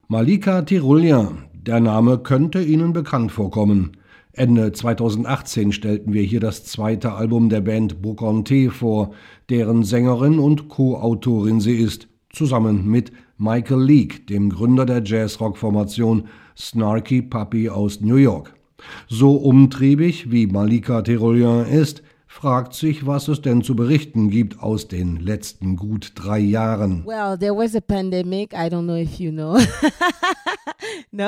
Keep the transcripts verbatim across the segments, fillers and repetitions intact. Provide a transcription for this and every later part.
Malika Tyrolian, der Name könnte Ihnen bekannt vorkommen. Ende zweitausendachtzehn stellten wir hier das zweite Album der Band Bocante vor, deren Sängerin und Co-Autorin sie ist, zusammen mit Michael Leake, dem Gründer der Jazz-Rock-Formation Snarky Puppy aus New York. So umtriebig wie Malika Tyrolian ist, fragt sich, was es denn zu berichten gibt aus den letzten gut drei Jahren. Well, there was a pandemic. I don't know if you know. No.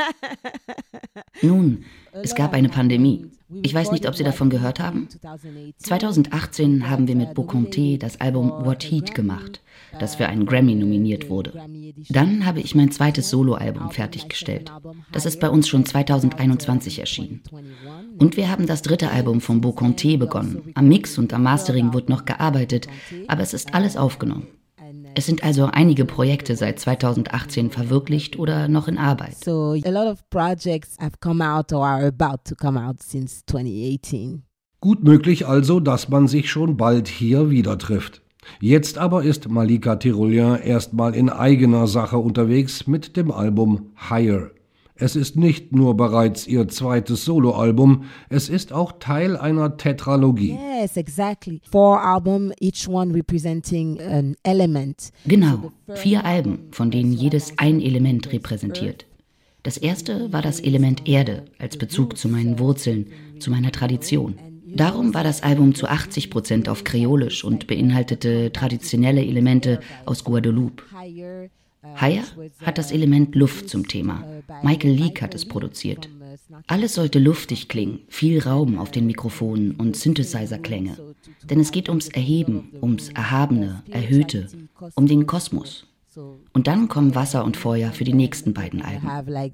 Nun, es gab eine Pandemie. Ich weiß nicht, ob Sie davon gehört haben. zweitausendachtzehn haben wir mit Bocante das Album What Heat gemacht, das für einen Grammy nominiert wurde. Dann habe ich mein zweites Soloalbum fertiggestellt. Das ist bei uns schon zweitausendeinundzwanzig erschienen. Und wir haben das dritte Album von Bocante begonnen. Am Mix und am Mastering wird noch gearbeitet, aber es ist alles aufgenommen. Es sind also einige Projekte seit zweitausendachtzehn verwirklicht oder noch in Arbeit. So a lot of projects have come out or are about to come out since twenty eighteen. Gut möglich also, dass man sich schon bald hier wieder trifft. Jetzt aber ist Malika Tyrolian erstmal in eigener Sache unterwegs mit dem Album Higher. Es ist nicht nur bereits ihr zweites Soloalbum, es ist auch Teil einer Tetralogie. Yes, exactly. Four albums, each one representing an element. Genau, vier Alben, von denen jedes ein Element repräsentiert. Das erste war das Element Erde, als Bezug zu meinen Wurzeln, zu meiner Tradition. Darum war das Album zu achtzig Prozent auf Kreolisch und beinhaltete traditionelle Elemente aus Guadeloupe. Higher hat das Element Luft zum Thema. Michael Leake hat es produziert. Alles sollte luftig klingen, viel Raum auf den Mikrofonen und Synthesizer-Klänge. Denn es geht ums Erheben, ums Erhabene, Erhöhte, um den Kosmos. Und dann kommen Wasser und Feuer für die nächsten beiden Alben.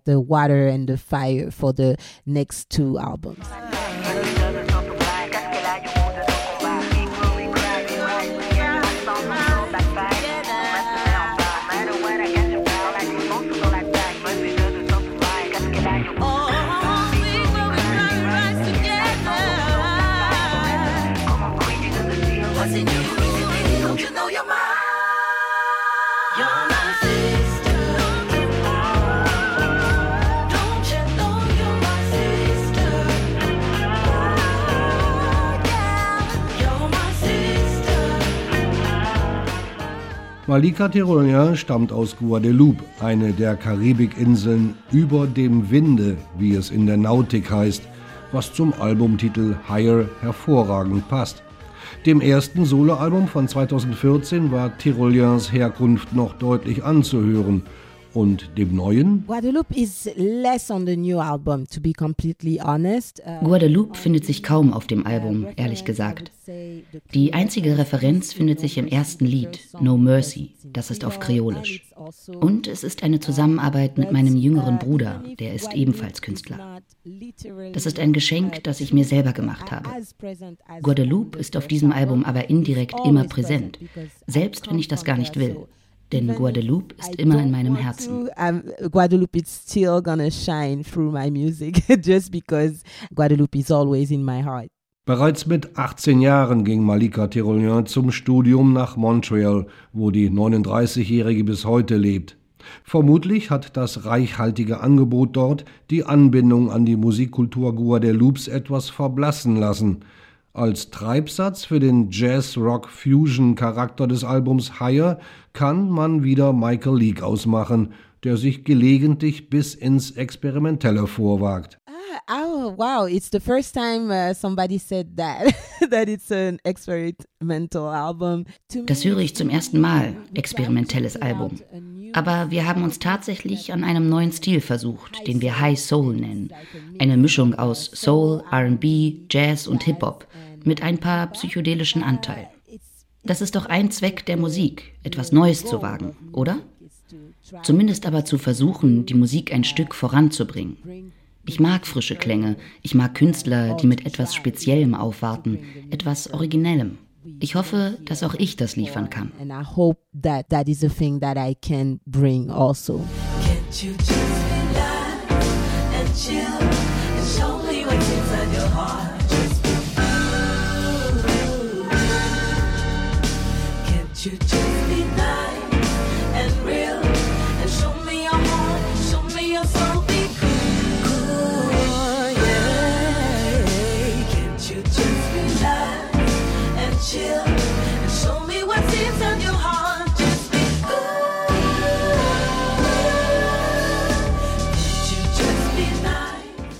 Malika Tyrolian stammt aus Guadeloupe, eine der Karibikinseln über dem Winde, wie es in der Nautik heißt, was zum Albumtitel Higher hervorragend passt. Dem ersten Soloalbum von zweitausendvierzehn war Tyrolians Herkunft noch deutlich anzuhören. Und dem neuen? Guadeloupe is less on the new album, to be completely honest. Guadeloupe findet sich kaum auf dem Album, ehrlich gesagt. Die einzige Referenz findet sich im ersten Lied, No Mercy, das ist auf Kreolisch. Und es ist eine Zusammenarbeit mit meinem jüngeren Bruder, der ist ebenfalls Künstler. Das ist ein Geschenk, das ich mir selber gemacht habe. Guadeloupe ist auf diesem Album aber indirekt immer präsent, selbst wenn ich das gar nicht will. Denn Guadeloupe ist immer in meinem Herzen. Um, Guadeloupe is still gonna shine through my music, just because Guadeloupe is always in my heart. Bereits mit achtzehn Jahren ging Malika Tyrolian zum Studium nach Montreal, wo die neununddreißigjährige bis heute lebt. Vermutlich hat das reichhaltige Angebot dort die Anbindung an die Musikkultur Guadeloupes etwas verblassen lassen. Als Treibsatz für den Jazz-Rock-Fusion-Charakter des Albums Higher kann man wieder Michael Leake ausmachen, der sich gelegentlich bis ins Experimentelle vorwagt. Oh, wow, it's the first time uh, somebody said that, that it's an experimental album. Das höre ich zum ersten Mal, experimentelles Album. Aber wir haben uns tatsächlich an einem neuen Stil versucht, den wir High Soul nennen. Eine Mischung aus Soul, R and B, Jazz und Hip-Hop mit ein paar psychedelischen Anteilen. Das ist doch ein Zweck der Musik, etwas Neues zu wagen, oder? Zumindest aber zu versuchen, die Musik ein Stück voranzubringen. Ich mag frische Klänge, ich mag Künstler, die mit etwas Speziellem aufwarten, etwas Originellem. Ich hoffe, dass auch ich das liefern kann. And I hope that that is a thing that I can bring also. Can't you just relax and chill and show me what's inside your heart? Just be you. Can't you just be nice and real and show me your heart?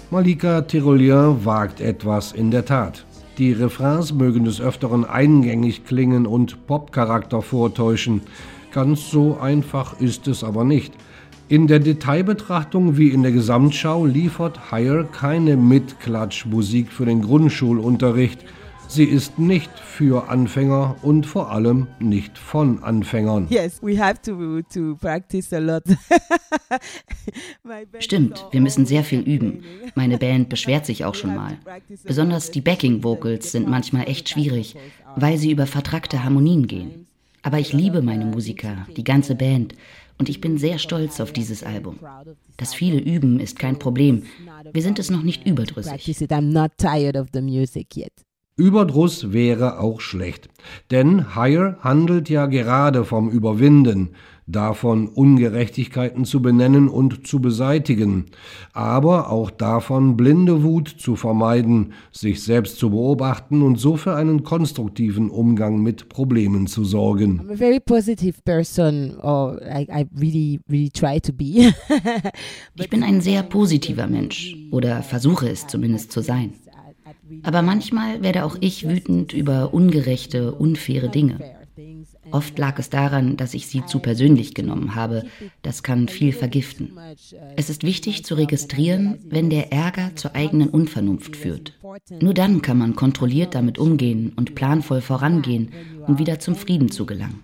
Malika Tyrolian wagt etwas in der Tat. Die Refrains mögen des Öfteren eingängig klingen und Pop-Charakter vortäuschen. Ganz so einfach ist es aber nicht. In der Detailbetrachtung wie in der Gesamtschau liefert Higher keine Mitklatsch-Musik für den Grundschulunterricht. Sie ist nicht für Anfänger und vor allem nicht von Anfängern. Yes, we have to, to practice a lot. Stimmt, wir müssen sehr viel üben. Meine Band beschwert sich auch schon mal. Besonders die Backing-Vocals sind manchmal echt schwierig, weil sie über vertrackte Harmonien gehen. Aber ich liebe meine Musiker, die ganze Band. Und ich bin sehr stolz auf dieses Album. Das viele Üben ist kein Problem. Wir sind es noch nicht überdrüssig. I'm not tired of the music yet. Überdruss wäre auch schlecht, denn Higher handelt ja gerade vom Überwinden, davon Ungerechtigkeiten zu benennen und zu beseitigen, aber auch davon blinde Wut zu vermeiden, sich selbst zu beobachten und so für einen konstruktiven Umgang mit Problemen zu sorgen. I'm a very positive person, or I, I really, really try to be. Ich bin ein sehr positiver Mensch, oder versuche es zumindest zu sein. Aber manchmal werde auch ich wütend über ungerechte, unfaire Dinge. Oft lag es daran, dass ich sie zu persönlich genommen habe. Das kann viel vergiften. Es ist wichtig zu registrieren, wenn der Ärger zur eigenen Unvernunft führt. Nur dann kann man kontrolliert damit umgehen und planvoll vorangehen, um wieder zum Frieden zu gelangen.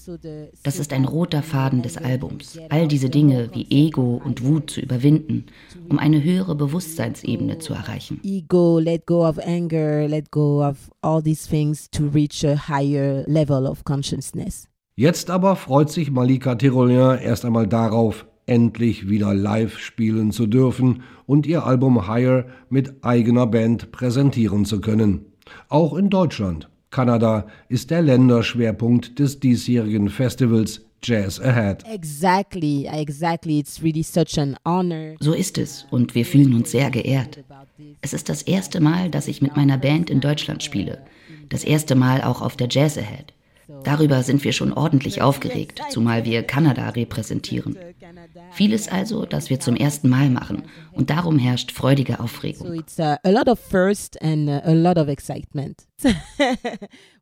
Das ist ein roter Faden des Albums, all diese Dinge wie Ego und Wut zu überwinden, um eine höhere Bewusstseinsebene zu erreichen. Ego, let go of anger, let go of all these things to reach a higher level of consciousness. Jetzt aber freut sich Malika Tyrolian erst einmal darauf, endlich wieder live spielen zu dürfen und ihr Album Higher mit eigener Band präsentieren zu können. Auch in Deutschland. Kanada ist der Länderschwerpunkt des diesjährigen Festivals Jazz Ahead. Exactly, exactly. It's really such an honor. So ist es und wir fühlen uns sehr geehrt. Es ist das erste Mal, dass ich mit meiner Band in Deutschland spiele. Das erste Mal auch auf der Jazz Ahead. Darüber sind wir schon ordentlich aufgeregt, zumal wir Kanada repräsentieren. Vieles also, das wir zum ersten Mal machen und darum herrscht freudige Aufregung. So it's a, a lot of first and a lot of excitement.